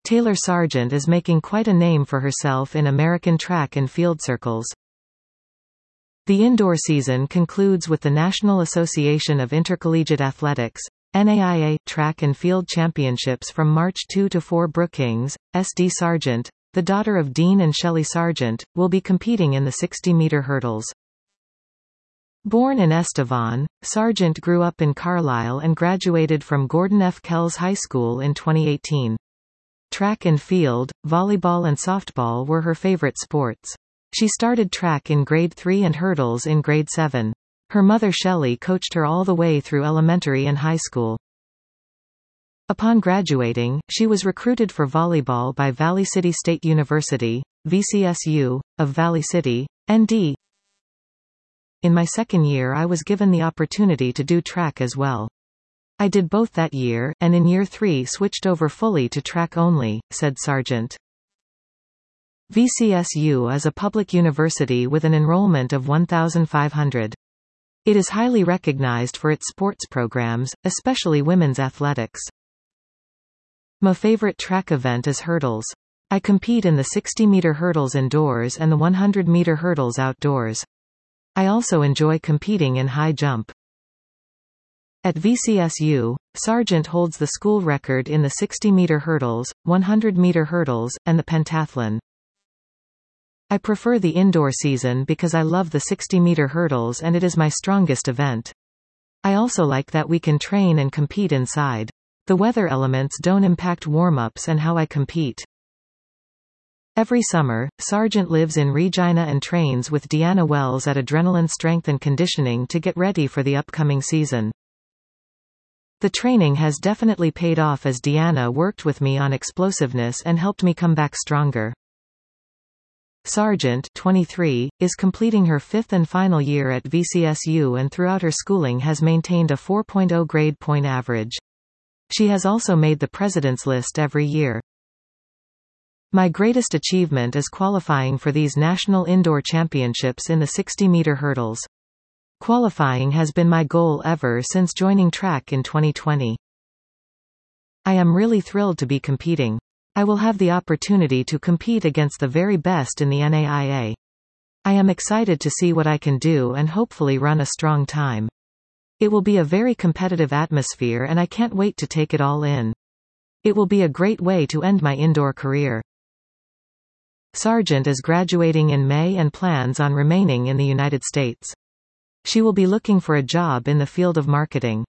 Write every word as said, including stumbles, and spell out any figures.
Taylor Sargent is making quite a name for herself in American track and field circles. The indoor season concludes with the National Association of Intercollegiate Athletics N A I A Track and Field Championships from March second to fourth. Brookings, S D Sargent, the daughter of Dean and Shelley Sargent, will be competing in the sixty meter hurdles. Born in Estevan, Sargent grew up in Carlisle and graduated from Gordon F. Kells High School in twenty eighteen. Track and field, volleyball and softball were her favorite sports. She started track in grade three and hurdles in grade seven. Her mother Shelley coached her all the way through elementary and high school. Upon graduating, she was recruited for volleyball by Valley City State University, V C S U, of Valley City, N D In my second year I was given the opportunity to do track as well. I did both that year, and in year three switched over fully to track only, said Sargent. V C S U is a public university with an enrollment of one thousand five hundred. It is highly recognized for its sports programs, especially women's athletics. My favorite track event is hurdles. I compete in the sixty meter hurdles indoors and the one hundred meter hurdles outdoors. I also enjoy competing in high jump. At V C S U, Sargent holds the school record in the sixty meter hurdles, one hundred meter hurdles, and the pentathlon. I prefer the indoor season because I love the sixty meter hurdles and it is my strongest event. I also like that we can train and compete inside. The weather elements don't impact warm-ups and how I compete. Every summer, Sargent lives in Regina and trains with Deanna Wells at Adrenaline Strength and Conditioning to get ready for the upcoming season. The training has definitely paid off as Deanna worked with me on explosiveness and helped me come back stronger. Sargent, twenty-three, is completing her fifth and final year at V C S U and throughout her schooling has maintained a four point oh grade point average. She has also made the president's list every year. My greatest achievement is qualifying for these national indoor championships in the sixty meter hurdles. Qualifying has been my goal ever since joining track in twenty twenty. I am really thrilled to be competing. I will have the opportunity to compete against the very best in the N A I A. I am excited to see what I can do and hopefully run a strong time. It will be a very competitive atmosphere and I can't wait to take it all in. It will be a great way to end my indoor career. Sargent is graduating in May and plans on remaining in the United States. She will be looking for a job in the field of marketing.